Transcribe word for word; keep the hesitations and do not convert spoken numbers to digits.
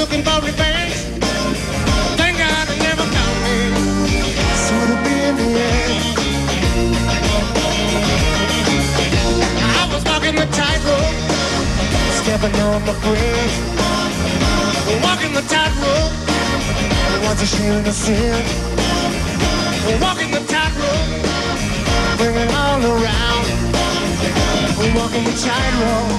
looking for revenge. Thank God it never found me. So it'll be in the end. I was walking the tightrope, stepping on my friend. Walking the tightrope, what's a shame and a sin. Walking the tightrope, bring it all around. Walking the tightrope.